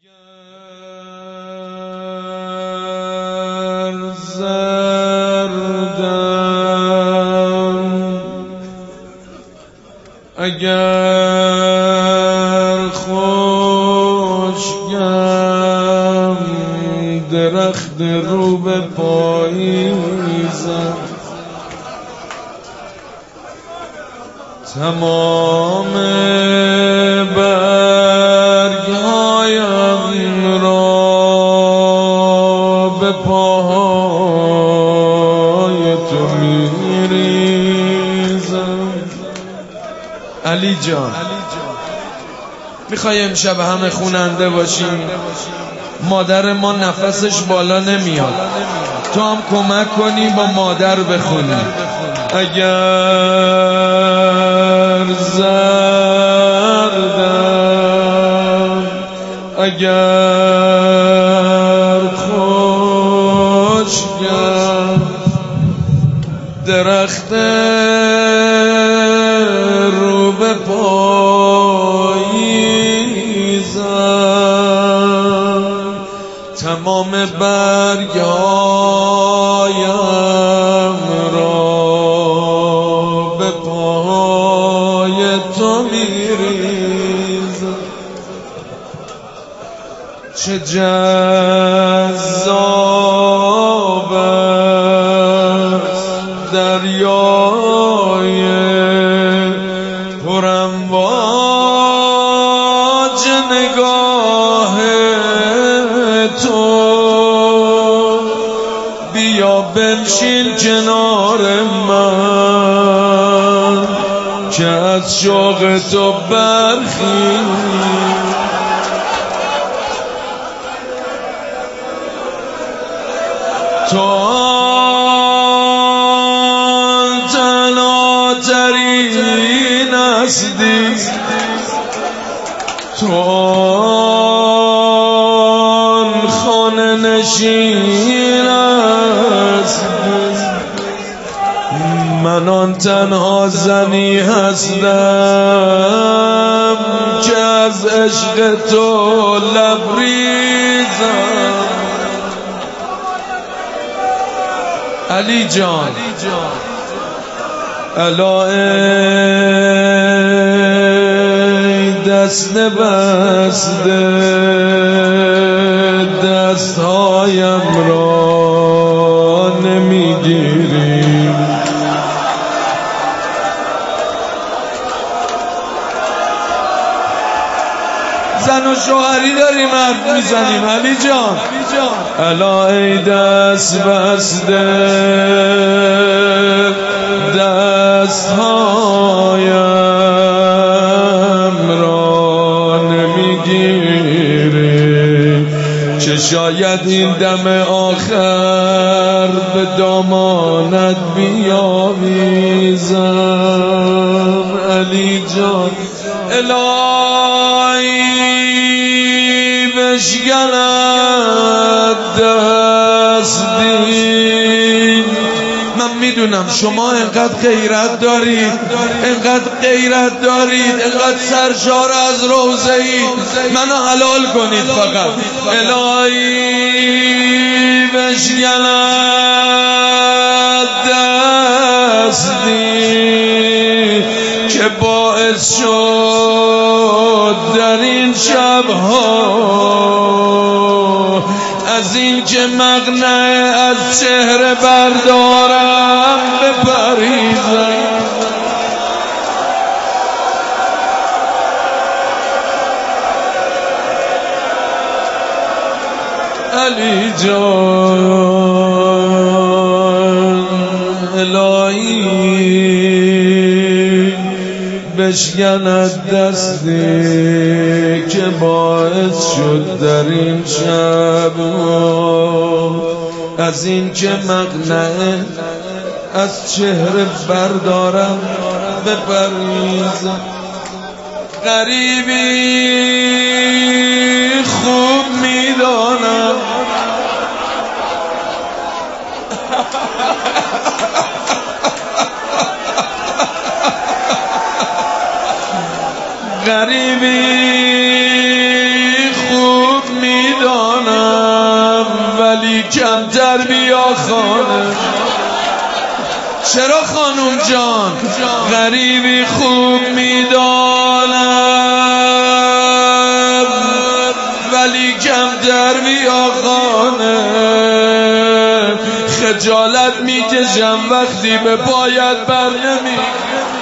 اگر زردم اگر خشکم درخت رو به پاییزم تمام برگ‌هایم را به پاهای تو میریزم. علی جان میخوای امشب همه خوننده باشیم؟ مادر ما نفسش بالا نمیاد، تو هم کمک کنی با مادر بخونی. اگر زردم اگر خشکم درخت رو به پاییزم تمام برگ‌هایم را به پای تو میریزم. چه جذاب است دریای پرامواج نگاه تو، بیا بنشین کنار من که از شوق تو برخیزم. تو تنها ترین هستی، تو خانه نشین هستی، من آن تنها زنی هستم که از عشق تو لبریزم. علی جان الا ای دست بسته دستهایم را نمیگیری، زن و شوهری داریم حرف میزنیم. علی جان الا ای دست بسته دستهایم را نمیگیری، چه شاید این دم آخر به دامانت بیاویزم. علی جان الهی بشکند دستی، من میدونم شما انقدر غیرت دارید، انقدر سرشار از روزه اید، منو حلال کنید فقط. الهی بشکند دستی که باعث شد در این شبها از این که مقنعه از چهره بردارم بپریزم. علی جان الهی بشکند دستی که باعث شد در این شب از این که مقنعه از چهره بردارم بپریزم. غریبی خوب میدانم غریبی خوب در بیا خانه. چرا خانوم جان غریبی خوب میدانم، ولی کم در بیا خانه. خجالت میکشم وقتی به پایت بر نمی